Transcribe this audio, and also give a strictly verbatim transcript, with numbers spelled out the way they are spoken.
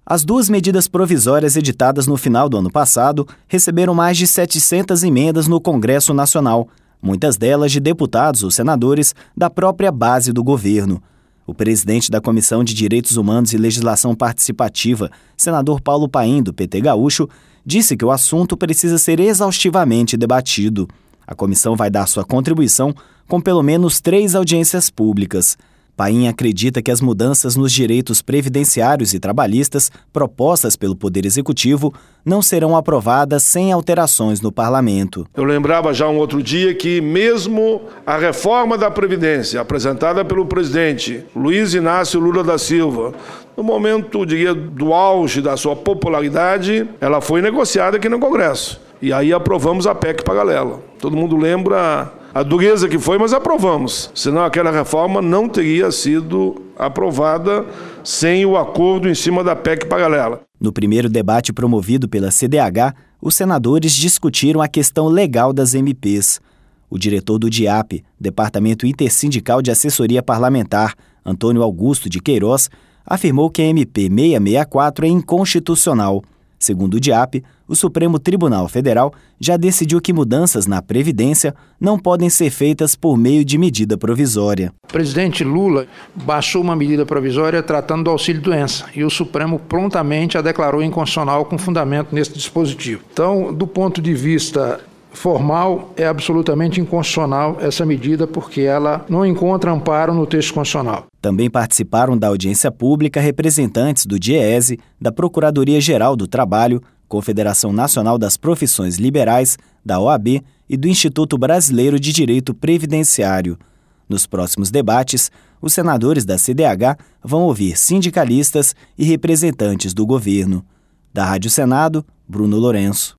As duas medidas provisórias editadas no final do ano passado receberam mais de setecentas emendas no Congresso Nacional, muitas delas de deputados ou senadores da própria base do governo. O presidente da Comissão de Direitos Humanos e Legislação Participativa, senador Paulo Paim, do P T Gaúcho, disse que o assunto precisa ser exaustivamente debatido. A comissão vai dar sua contribuição com pelo menos três audiências públicas. Paim acredita que as mudanças nos direitos previdenciários e trabalhistas propostas pelo Poder Executivo não serão aprovadas sem alterações no Parlamento. Eu lembrava já um outro dia que mesmo a reforma da Previdência apresentada pelo presidente Luiz Inácio Lula da Silva, no momento, diria, do auge da sua popularidade, ela foi negociada aqui no Congresso. E aí aprovamos a P E C paralela. Todo mundo lembra a dureza que foi, mas aprovamos. Senão aquela reforma não teria sido aprovada sem o acordo em cima da P E C paralela. No primeiro debate promovido pela C D H, os senadores discutiram a questão legal das M Ps. O diretor do DIAP, Departamento Intersindical de Assessoria Parlamentar, Antônio Augusto de Queiroz, afirmou que a M P seiscentos e sessenta e quatro é inconstitucional. Segundo o DIAP, o Supremo Tribunal Federal já decidiu que mudanças na Previdência não podem ser feitas por meio de medida provisória. O presidente Lula baixou uma medida provisória tratando do auxílio-doença e o Supremo prontamente a declarou inconstitucional com fundamento nesse dispositivo. Então, do ponto de vista formal, é absolutamente inconstitucional essa medida porque ela não encontra amparo no texto constitucional. Também participaram da audiência pública representantes do DIEESE, da Procuradoria-Geral do Trabalho, Confederação Nacional das Profissões Liberais, da O A B e do Instituto Brasileiro de Direito Previdenciário. Nos próximos debates, os senadores da C D H vão ouvir sindicalistas e representantes do governo. Da Rádio Senado, Bruno Lourenço.